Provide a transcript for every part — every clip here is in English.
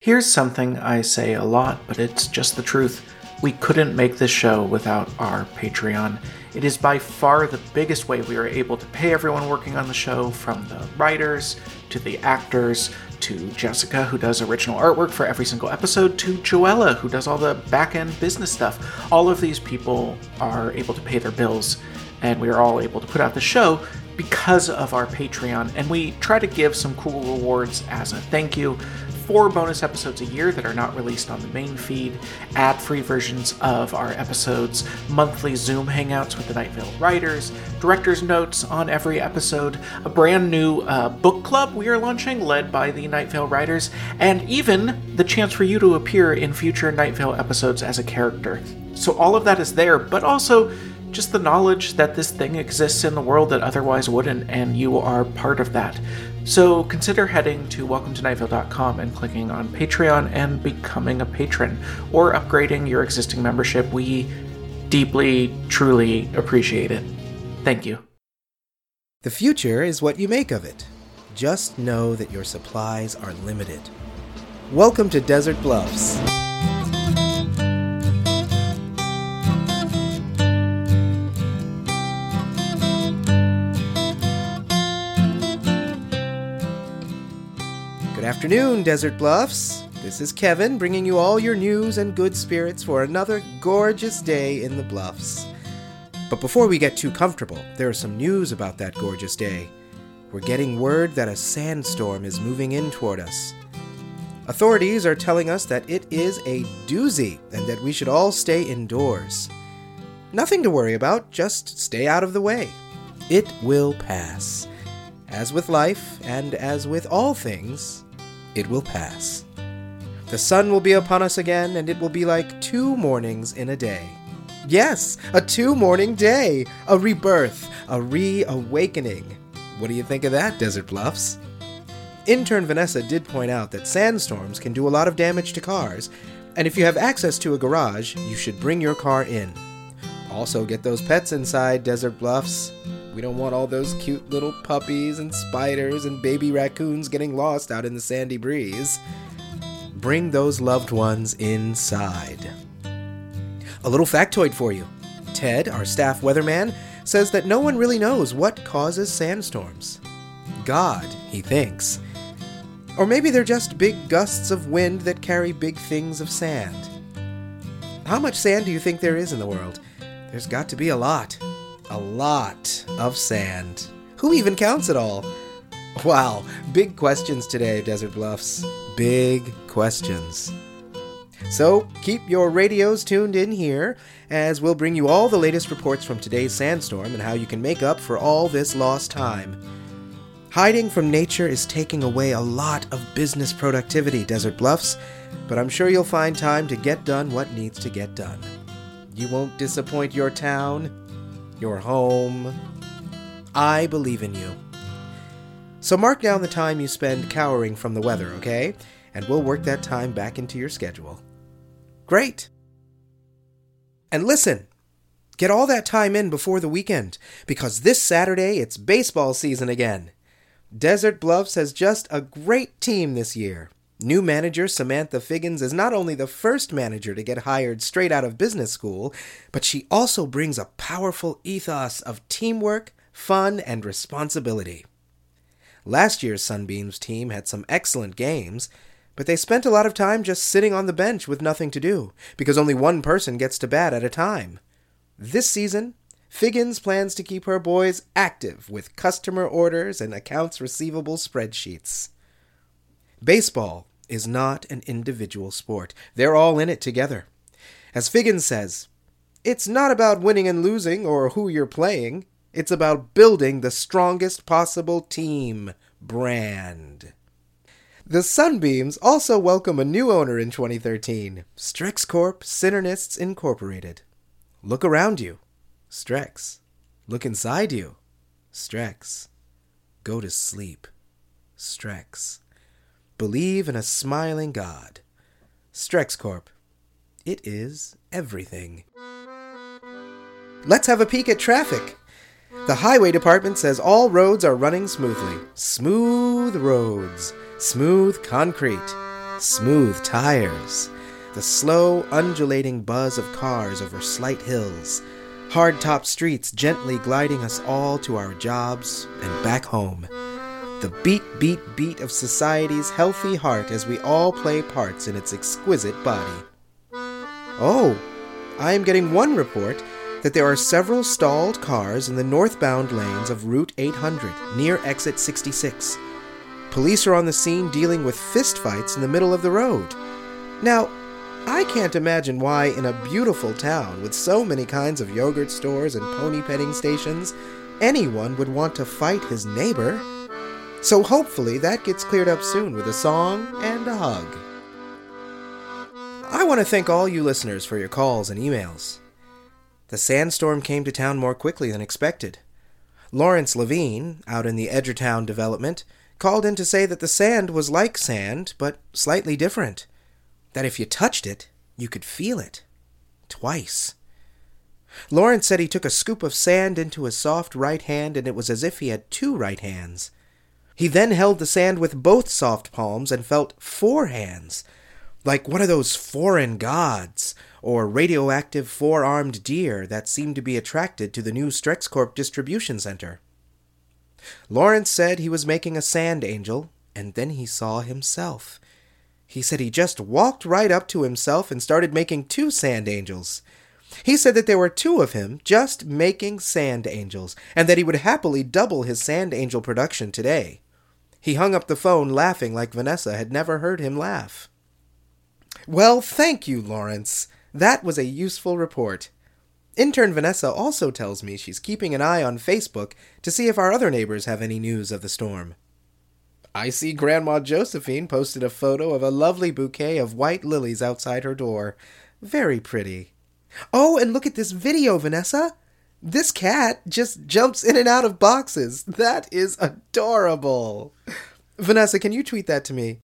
Here's something I say a lot, but it's just the truth. We couldn't make this show without our Patreon. It is by far the biggest way we are able to pay everyone working on the show, from the writers, to the actors, to Jessica, who does original artwork for every single episode, to Joella, who does all the back-end business stuff. All of these people are able to pay their bills, and we are all able to put out the show because of our Patreon, and we try to give some cool rewards as a thank you. 4 bonus episodes a year that are not released on the main feed, ad-free versions of our episodes, monthly Zoom hangouts with the Night Vale writers, director's notes on every episode, a brand new book club we are launching led by the Night Vale writers, and even the chance for you to appear in future Night Vale episodes as a character. So all of that is there, but also just the knowledge that this thing exists in the world that otherwise wouldn't, and you are part of that. So consider heading to welcometonightvale.com and clicking on Patreon and becoming a patron, or upgrading your existing membership. We deeply, truly appreciate it. Thank you. The future is what you make of it. Just know that your supplies are limited. Welcome to Desert Bluffs. Good afternoon, Desert Bluffs. This is Kevin, bringing you all your news and good spirits for another gorgeous day in the Bluffs. But before we get too comfortable, there is some news about that gorgeous day. We're getting word that a sandstorm is moving in toward us. Authorities are telling us that it is a doozy and that we should all stay indoors. Nothing to worry about, just stay out of the way. It will pass. As with life, and as with all things, it will pass. The sun will be upon us again, and it will be like 2 mornings in a day. Yes, a 2-morning day! A rebirth, a reawakening. What do you think of that, Desert Bluffs? Intern Vanessa did point out that sandstorms can do a lot of damage to cars, and if you have access to a garage, you should bring your car in. Also get those pets inside, Desert Bluffs. We don't want all those cute little puppies and spiders and baby raccoons getting lost out in the sandy breeze. Bring those loved ones inside. A little factoid for you. Ted, our staff weatherman, says that no one really knows what causes sandstorms. God, he thinks. Or maybe they're just big gusts of wind that carry big things of sand. How much sand do you think there is in the world? There's got to be a lot. A lot of sand. Who even counts it all? Wow, big questions today, Desert Bluffs. Big questions. So, keep your radios tuned in here, as we'll bring you all the latest reports from today's sandstorm and how you can make up for all this lost time. Hiding from nature is taking away a lot of business productivity, Desert Bluffs, but I'm sure you'll find time to get done what needs to get done. You won't disappoint your town, your home. I believe in you. So mark down the time you spend cowering from the weather, okay? And we'll work that time back into your schedule. Great! And listen, get all that time in before the weekend, because this Saturday it's baseball season again. Desert Bluffs has just a great team this year. New manager Samantha Figgins is not only the first manager to get hired straight out of business school, but she also brings a powerful ethos of teamwork, fun, and responsibility. Last year's Sunbeams team had some excellent games, but they spent a lot of time just sitting on the bench with nothing to do, because only one person gets to bat at a time. This season, Figgins plans to keep her boys active with customer orders and accounts receivable spreadsheets. Baseball is not an individual sport. They're all in it together. As Figgins says, it's not about winning and losing or who you're playing. It's about building the strongest possible team brand. The Sunbeams also welcome a new owner in 2013, Strex Corp Synernists Incorporated. Look around you, Strex. Look inside you, Strex. Go to sleep, Strex. Believe in a smiling God. Strex Corp. It is everything. Let's have a peek at traffic. The highway department says all roads are running smoothly. Smooth roads. Smooth concrete. smooth tires, the slow, undulating buzz of cars over slight hills, hard-top streets gently gliding us all to our jobs and back home. The beat, beat, beat of society's healthy heart as we all play parts in its exquisite body. Oh, I am getting one report that there are several stalled cars in the northbound lanes of Route 800 near exit 66. Police are on the scene dealing with fistfights in the middle of the road. Now, I can't imagine why in a beautiful town with so many kinds of yogurt stores and pony petting stations, anyone would want to fight his neighbor. So hopefully that gets cleared up soon with a song and a hug. I want to thank all you listeners for your calls and emails. The sandstorm came to town more quickly than expected. Lawrence Levine, out in the Edgertown development, called in to say that the sand was like sand, but slightly different. That if you touched it, you could feel it. Twice. Lawrence said he took a scoop of sand into his soft right hand, and it was as if he had two right hands. He then held the sand with both soft palms and felt 4 hands, like one of those foreign gods, or radioactive 4-armed deer that seemed to be attracted to the new StrexCorp distribution center. Lawrence said he was making a sand angel, and then he saw himself. He said he just walked right up to himself and started making 2 sand angels. He said that there were 2 of him just making sand angels, and that he would happily double his sand angel production today. He hung up the phone laughing like Vanessa had never heard him laugh. Well, thank you, Lawrence. That was a useful report. Intern Vanessa also tells me she's keeping an eye on Facebook to see if our other neighbors have any news of the storm. I see Grandma Josephine posted a photo of a lovely bouquet of white lilies outside her door. Very pretty. Oh, and look at this video, Vanessa. This cat just jumps in and out of boxes. That is adorable. Vanessa, can you tweet that to me?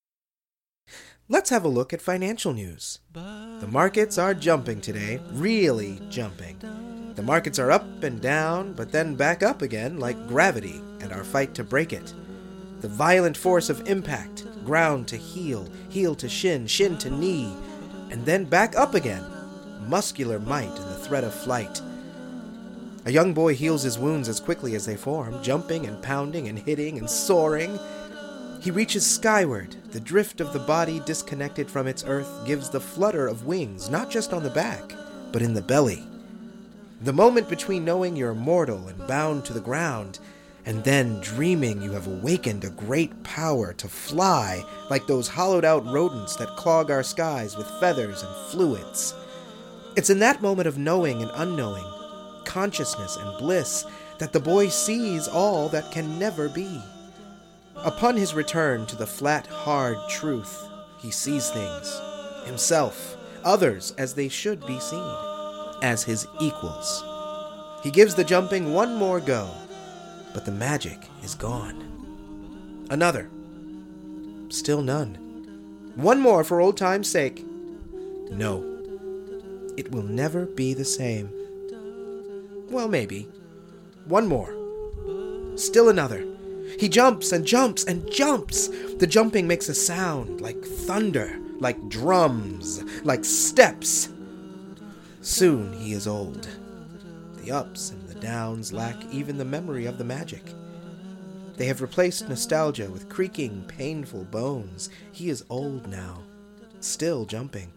Let's have a look at financial news. The markets are jumping today, really jumping. The markets are up and down, but then back up again like gravity and our fight to break it. The violent force of impact, ground to heel, heel to shin, shin to knee, and then back up again. Muscular might and the threat of flight. A young boy heals his wounds as quickly as they form, jumping and pounding and hitting and soaring. He reaches skyward. The drift of the body disconnected from its earth gives the flutter of wings, not just on the back, but in the belly. The moment between knowing you're mortal and bound to the ground, and then dreaming you have awakened a great power to fly like those hollowed-out rodents that clog our skies with feathers and fluids. It's in that moment of knowing and unknowing, consciousness and bliss, that the boy sees all that can never be. Upon his return to the flat, hard truth, he sees things, himself, others as they should be seen, as his equals. He gives the jumping one more go, but the magic is gone. Another. Still none. One more for old time's sake. No. It will never be the same. Well, maybe. One more. Still another. He jumps and jumps and jumps. The jumping makes a sound like thunder, like drums, like steps. Soon he is old. The ups and the downs lack even the memory of the magic. They have replaced nostalgia with creaking, painful bones. He is old now, still jumping.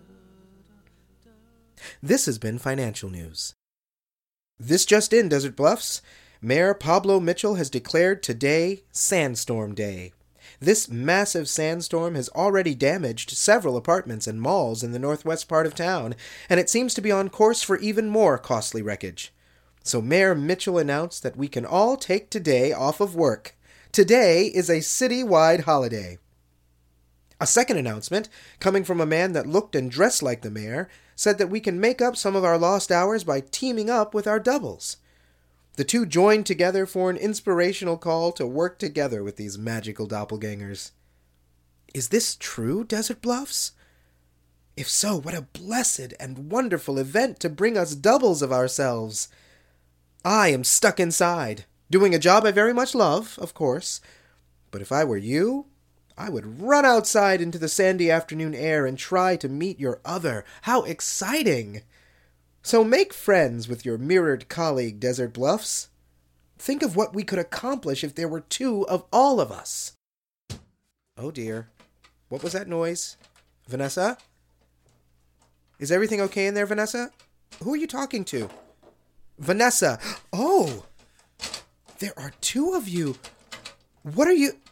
This has been Financial News. This just in, Desert Bluffs. Mayor Pablo Mitchell has declared today Sandstorm Day. This massive sandstorm has already damaged several apartments and malls in the northwest part of town, and it seems to be on course for even more costly wreckage. So Mayor Mitchell announced that we can all take today off of work. Today is a city-wide holiday. A second announcement, coming from a man that looked and dressed like the mayor, said that we can make up some of our lost hours by teaming up with our doubles. The two joined together for an inspirational call to work together with these magical doppelgangers. Is this true, Desert Bluffs? If so, what a blessed and wonderful event to bring us doubles of ourselves. I am stuck inside, doing a job I very much love, of course. But if I were you, I would run outside into the sandy afternoon air and try to meet your other. How exciting! So make friends with your mirrored colleague, Desert Bluffs. Think of what we could accomplish if there were two of all of us. Oh dear. What was that noise? Vanessa? Is everything okay in there, Vanessa? Who are you talking to? Vanessa! Oh! There are two of you. What are you...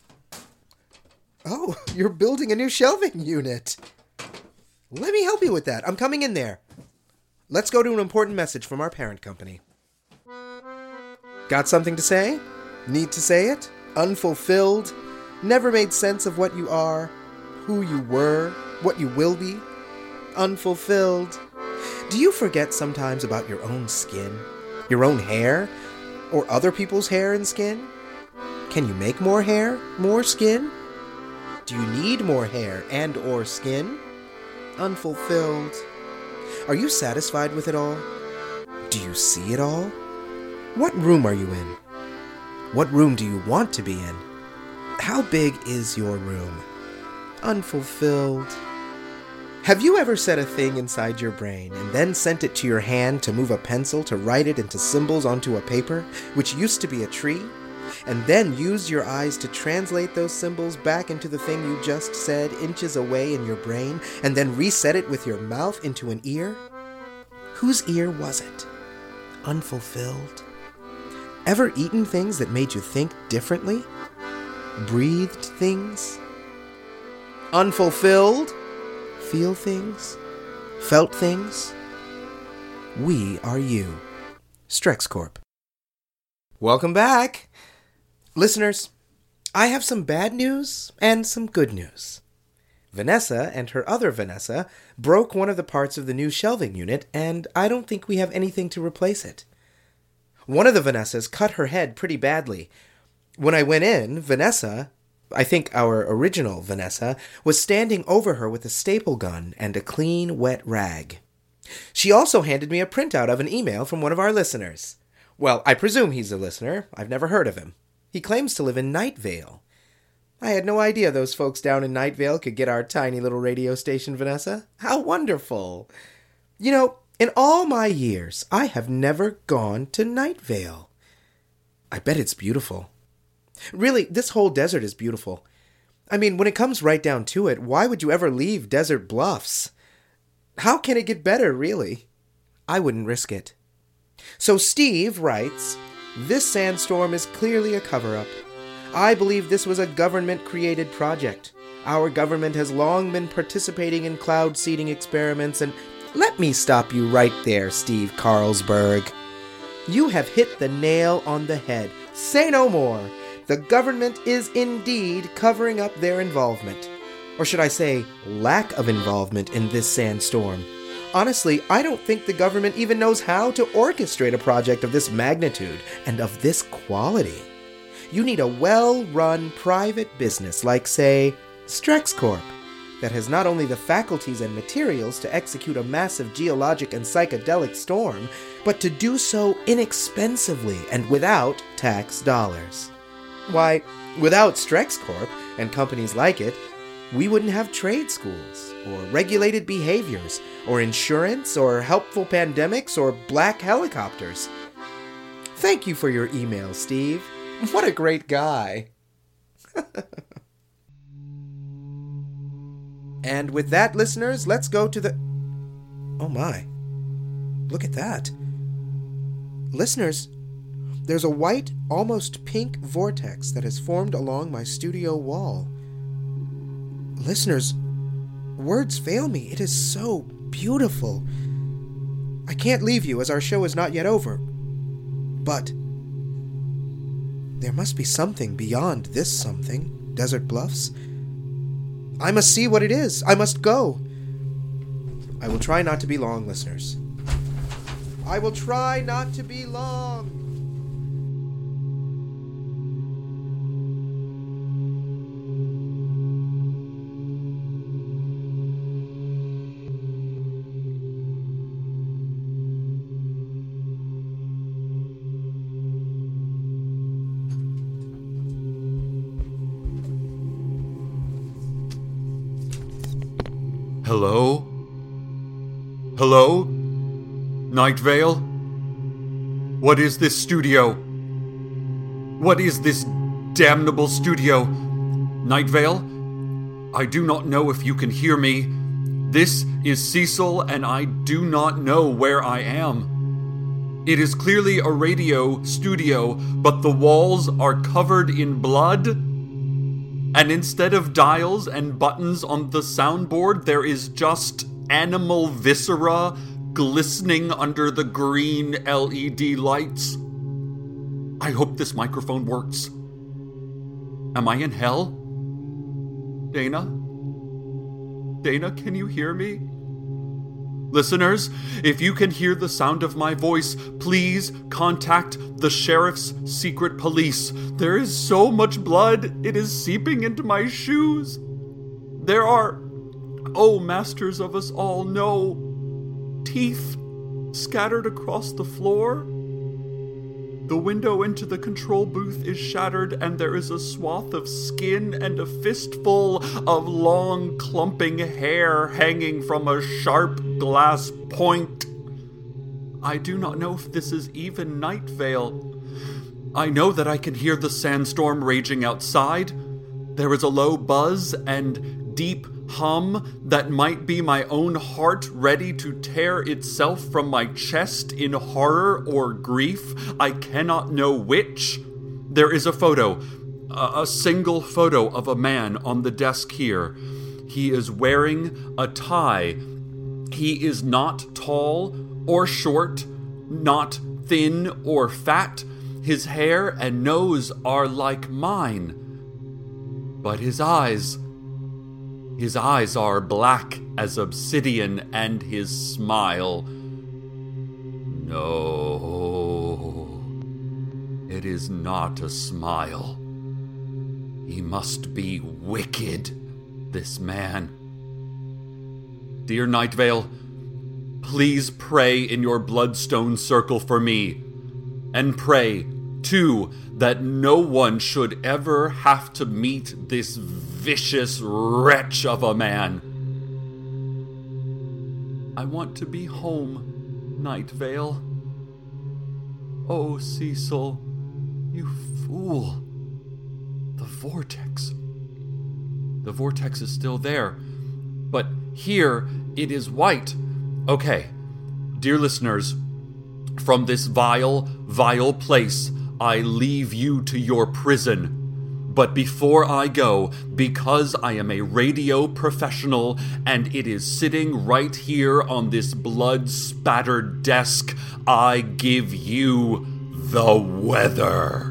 Oh, you're building a new shelving unit. Let me help you with that. I'm coming in there. Let's go to an important message from our parent company. Got something to say? Need to say it? Unfulfilled? Never made sense of what you are, who you were, what you will be? Unfulfilled? Do you forget sometimes about your own skin, your own hair, or other people's hair and skin? Can you make more hair, more skin? Do you need more hair and or skin? Unfulfilled? Are you satisfied with it all? Do you see it all? What room are you in? What room do you want to be in? How big is your room? Unfulfilled? Have you ever set a thing inside your brain and then sent it to your hand to move a pencil to write it into symbols onto a paper, which used to be a tree, and then used your eyes to translate those symbols back into the thing you just said inches away in your brain, and then reset it with your mouth into an ear? Whose ear was it? Unfulfilled? Ever eaten things that made you think differently? Breathed things? Unfulfilled? Feel things? Felt things? We are you. Strex Corp. Welcome back! Listeners, I have some bad news and some good news. Vanessa and her other Vanessa broke one of the parts of the new shelving unit, and I don't think we have anything to replace it. One of the Vanessas cut her head pretty badly. When I went in, Vanessa, I think our original Vanessa, was standing over her with a staple gun and a clean, wet rag. She also handed me a printout of an email from one of our listeners. Well, I presume he's a listener. I've never heard of him. He claims to live in Night Vale. I had no idea those folks down in Night Vale could get our tiny little radio station, Vanessa. How wonderful! You know, in all my years, I have never gone to Night Vale. I bet it's beautiful. Really, this whole desert is beautiful. I mean, when it comes right down to it, why would you ever leave Desert Bluffs? How can it get better, really? I wouldn't risk it. So Steve writes, "This sandstorm is clearly a cover-up. I believe this was a government-created project. Our government has long been participating in cloud seeding experiments and..." Let me stop you right there, Steve Carlsberg. You have hit the nail on the head. Say no more. The government is indeed covering up their involvement. Or should I say, lack of involvement in this sandstorm. Honestly, I don't think the government even knows how to orchestrate a project of this magnitude and of this quality. You need a well-run private business like, say, Strex Corp, that has not only the faculties and materials to execute a massive geologic and psychedelic storm, but to do so inexpensively and without tax dollars. Why, without Strex Corp and companies like it, we wouldn't have trade schools, or regulated behaviors, or insurance, or helpful pandemics, or black helicopters. Thank you for your email, Steve. What a great guy. And with that, listeners, let's go to the... Oh my. Look at that. Listeners, there's a white, almost pink vortex that has formed along my studio wall. Listeners, words fail me. It is so beautiful. I can't leave you as our show is not yet over. But there must be something beyond this something, Desert Bluffs. I must see what it is. I must go. I will try not to be long, listeners. I will try not to be long. Hello? Hello? Night Vale? What is this studio? What is this damnable studio? Night Vale? I do not know if you can hear me. This is Cecil, and I do not know where I am. It is clearly a radio studio, but the walls are covered in blood. And instead of dials and buttons on the soundboard, there is just animal viscera glistening under the green LED lights. I hope this microphone works. Am I in hell? Dana? Dana, can you hear me? Listeners, if you can hear the sound of my voice, please contact the Sheriff's Secret Police. There is so much blood, it is seeping into my shoes. There are, oh masters of us all, no, teeth scattered across the floor. The window into the control booth is shattered, and there is a swath of skin and a fistful of long, clumping hair hanging from a sharp glass point. I do not know if this is even Night Vale. I know that I can hear the sandstorm raging outside. There is a low buzz and deep hum that might be my own heart ready to tear itself from my chest in horror or grief. I cannot know which. There is a photo, a single photo of a man on the desk here. He is wearing a tie. He is not tall or short, not thin or fat. His hair and nose are like mine. But his eyes are black as obsidian, and his smile. No, it is not a smile. He must be wicked, this man. Dear Night Vale, please pray in your bloodstone circle for me, and pray, too, that no one should ever have to meet this vicious wretch of a man. I want to be home, Night Vale. Oh, Cecil, you fool. The vortex. The vortex is still there, but here it is white. Okay, dear listeners, from this vile, vile place, I leave you to your prison. But before I go, because I am a radio professional and it is sitting right here on this blood-spattered desk, I give you the weather.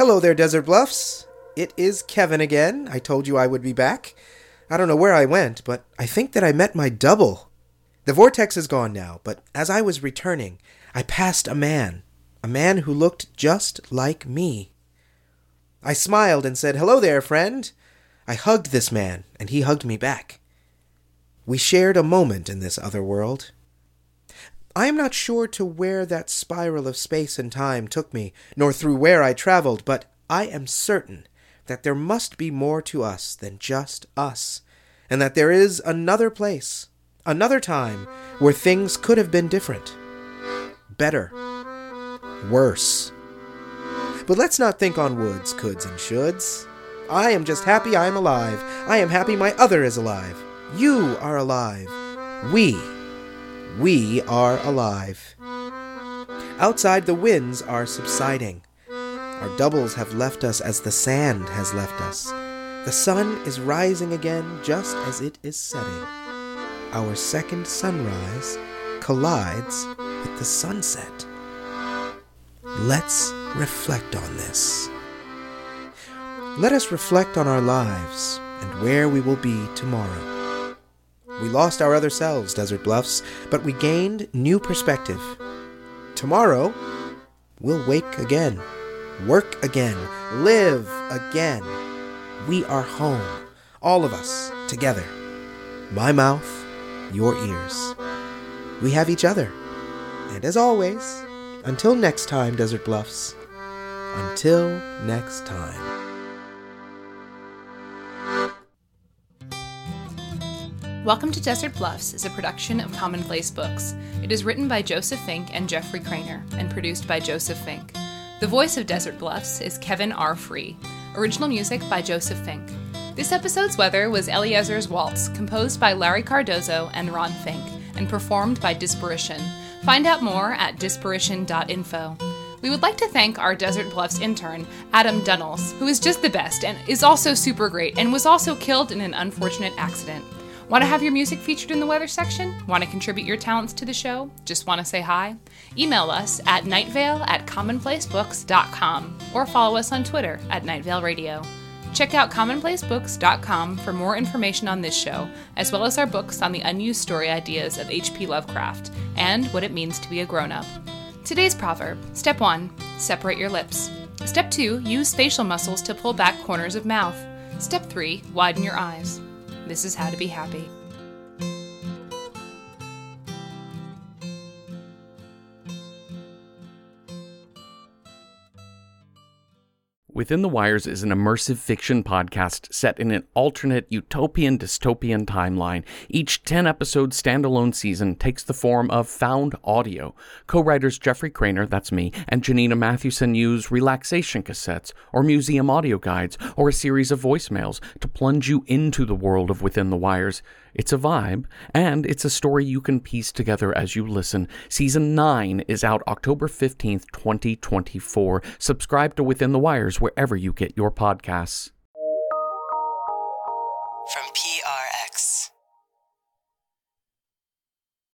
Hello there, Desert Bluffs. It is Kevin again. I told you I would be back. I don't know where I went, but I think that I met my double. The vortex is gone now, but as I was returning, I passed a man who looked just like me. I smiled and said, "Hello there, friend." I hugged this man, and he hugged me back. We shared a moment in this other world. I am not sure to where that spiral of space and time took me, nor through where I traveled, but I am certain that there must be more to us than just us, and that there is another place, another time, where things could have been different, better, worse. But let's not think on woulds, coulds, and shoulds. I am just happy I am alive. I am happy my other is alive. You are alive. We are alive. Outside, the winds are subsiding. Our doubles have left us as the sand has left us. The sun is rising again just as it is setting. Our second sunrise collides with the sunset. Let's reflect on this. Let us reflect on our lives and where we will be tomorrow. We lost our other selves, Desert Bluffs, but we gained new perspective. Tomorrow, we'll wake again, work again, live again. We are home, all of us, together. My mouth, your ears. We have each other. And as always, until next time, Desert Bluffs. Until next time. Welcome to Desert Bluffs is a production of Commonplace Books. It is written by Joseph Fink and Jeffrey Craner and produced by Joseph Fink. The voice of Desert Bluffs is Kevin R. Free. Original music by Joseph Fink. This episode's weather was Eliezer's Waltz, composed by Larry Cardozo and Ron Fink, and performed by Disparition. Find out more at disparition.info. We would like to thank our Desert Bluffs intern, Adam Dunnels, who is just the best and is also super great and was also killed in an unfortunate accident. Want to have your music featured in the weather section? Want to contribute your talents to the show? Just want to say hi? Email us at nightvale@commonplacebooks.com or follow us on Twitter at nightvale.radio. Check out commonplacebooks.com for more information on this show, as well as our books on the unused story ideas of H.P. Lovecraft and what it means to be a grown-up. Today's proverb. Step 1, separate your lips. Step 2, use facial muscles to pull back corners of mouth. Step 3, widen your eyes. This is how to be happy. Within the Wires is an immersive fiction podcast set in an alternate utopian dystopian timeline. Each 10-episode standalone season takes the form of found audio. Co-writers Jeffrey Craner, that's me, and Janina Mathewson use relaxation cassettes, or museum audio guides, or a series of voicemails to plunge you into the world of Within the Wires. It's a vibe, and it's a story you can piece together as you listen. Season 9 is out October 15th, 2024. Subscribe to Within the Wires wherever you get your podcasts. From